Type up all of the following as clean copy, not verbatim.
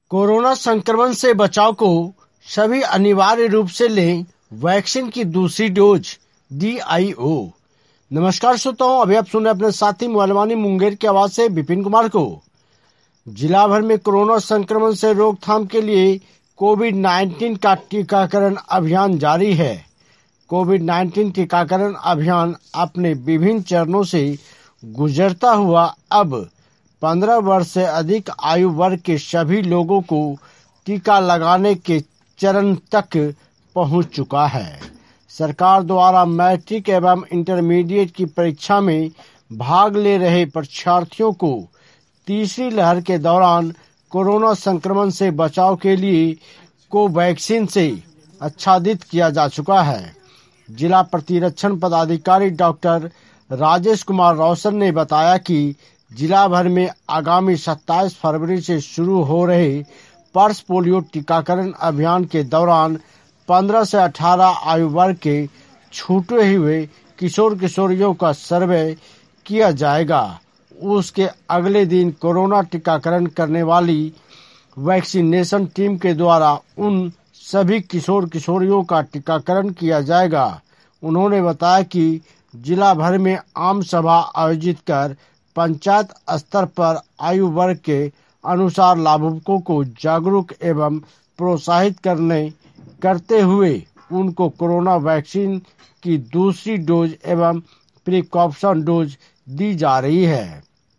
Corona संक्रमण से बचाव को सभी अनिवार्य रूप से लें वैक्सीन की दूसरी डोज DIO। नमस्कार श्रोताओं, अभी आप सुन रहे अपने साथी मोहलवानी मुंगेर की आवाज से विपिन कुमार को। जिला भर में कोरोना संक्रमण से रोकथाम के लिए कोविड-19 का टीकाकरण अभियान जारी है। कोविड-19 टीकाकरण अभियान अपने विभिन्न चरणों से गुजरता हुआ अब 15 वर्ष से अधिक आयु वर्ग के सभी लोगों को टीका लगाने के चरण तक पहुंच चुका है। सरकार द्वारा मैट्रिक एवं इंटरमीडिएट की परीक्षा में भाग ले रहे परीक्षार्थियों को तीसरी लहर के दौरान कोरोना संक्रमण से बचाव के लिए कोवैक्सीन से आच्छादित किया जा चुका है। जिला प्रतिरक्षण पदाधिकारी डॉक्टर राजेश कुमार रोशन ने बताया कि जिला भर में आगामी 27 फरवरी से शुरू हो रहे पल्स पोलियो टीकाकरण अभियान के दौरान 15 से 18 आयु वर्ग के छूटे हुए किशोर किशोरियों का सर्वे किया जाएगा। उसके अगले दिन कोरोना टीकाकरण करने वाली वैक्सीनेशन टीम के द्वारा उन सभी किशोर किशोरियों का टीकाकरण किया जाएगा। उन्होंने बताया कि जिला भर में आम सभा आयोजित कर पंचायत स्तर पर आयु वर्ग के अनुसार लाभुकों को जागरूक एवं प्रोत्साहित करते हुए उनको कोरोना वैक्सीन की दूसरी डोज एवं प्रिकॉशन डोज दी जा रही है।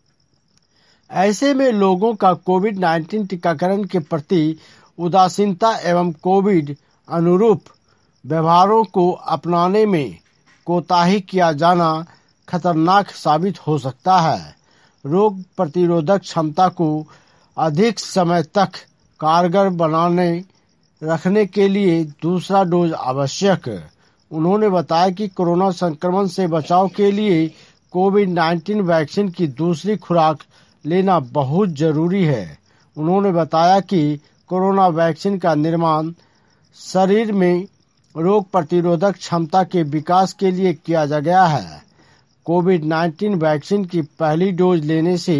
ऐसे में लोगों का कोविड-19 टीकाकरण के प्रति उदासीनता एवं कोविड अनुरूप व्यवहारों को अपनाने में कोताही किया जाना खतरनाक साबित हो सकता है। रोग प्रतिरोधक क्षमता को अधिक समय तक कारगर बनाने रखने के लिए दूसरा डोज आवश्यक। उन्होंने बताया कि कोरोना संक्रमण से बचाव के लिए कोविड-19 वैक्सीन की दूसरी खुराक लेना बहुत जरूरी है। उन्होंने बताया कि कोरोना वैक्सीन का निर्माण शरीर में रोग प्रतिरोधक क्षमता के विकास के लिए किया गया है। कोविड-19 वैक्सीन की पहली डोज लेने से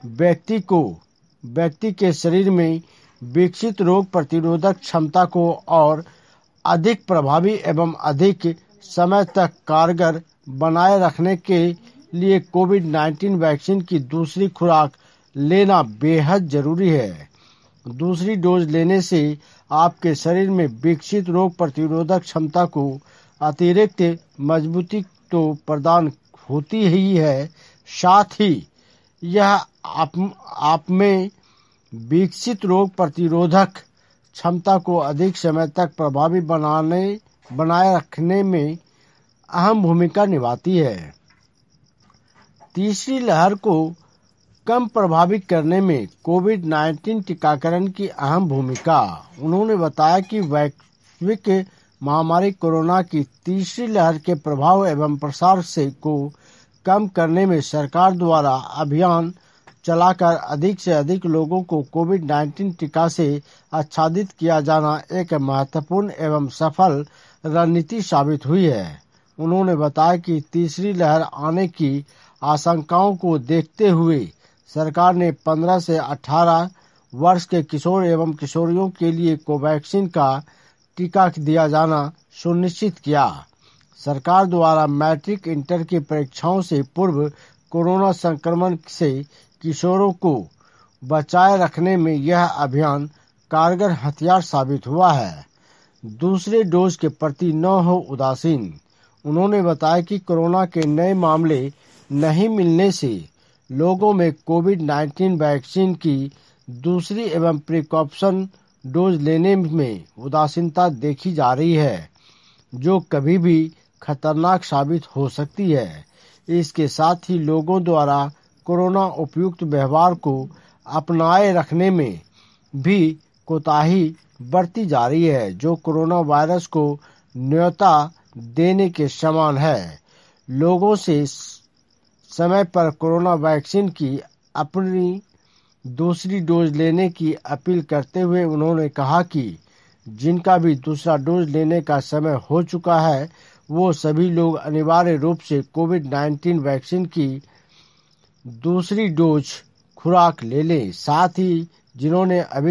व्यक्ति के शरीर में विकसित रोग प्रतिरोधक क्षमता को और अधिक प्रभावी एवं अधिक समय तक कारगर बनाए रखने के लिए कोविड-19 वैक्सीन की दूसरी खुराक लेना बेहद जरूरी है। दूसरी डोज लेने से आपके शरीर में विकसित रोग प्रतिरोधक क्षमता को अतिरिक्त मजबूती तो प्रदान होती ही है, साथ ही यह आप में विकसित रोग प्रतिरोधक क्षमता को अधिक समय तक प्रभावी बनाए रखने में अहम भूमिका निभाती है। तीसरी लहर को कम प्रभावित करने में कोविड-19 टीकाकरण की अहम भूमिका। उन्होंने बताया कि वैश्विक महामारी कोरोना की तीसरी लहर के प्रभाव एवं प्रसार को कम करने में सरकार द्वारा अभियान चलाकर अधिक से अधिक लोगों को कोविड-19 टीका से आच्छादित किया जाना एक महत्वपूर्ण एवं सफल रणनीति साबित हुई है। उन्होंने बताया कि तीसरी लहर आने की आशंकाओं को देखते हुए सरकार ने 15 से 18 वर्ष के किशोर एवं किशोरियों के लिए कोवैक्सीन का टीका दिया जाना सुनिश्चित किया। सरकार द्वारा मैट्रिक इंटर की परीक्षाओं से पूर्व कोरोना संक्रमण से किशोरों को बचाए रखने में यह अभियान कारगर हथियार साबित हुआ है। दूसरे डोज के प्रति न हो उदासीन। उन्होंने बताया कि कोरोना के नए मामले नहीं मिलने से लोगों में कोविड-19 वैक्सीन की दूसरी एवं प्रिकॉशन डोज लेने में उदासीनता देखी जा रही है, जो कभी भी खतरनाक साबित हो सकती है। इसके साथ ही लोगों द्वारा कोरोना उपयुक्त व्यवहार को अपनाए रखने में भी कोताही बरती जा रही है, जो कोरोना वायरस को न्योता देने के समान है। लोगों से समय पर कोरोना वैक्सीन की अपनी दूसरी डोज लेने की अपील करते हुए उन्होंने कहा कि जिनका भी दूसरा डोज लेने का समय हो चुका है, वो सभी लोग अनिवार्य रूप से कोविड-19 वैक्सीन की दूसरी डोज खुराक ले लें। साथ ही जिन्होंने अभी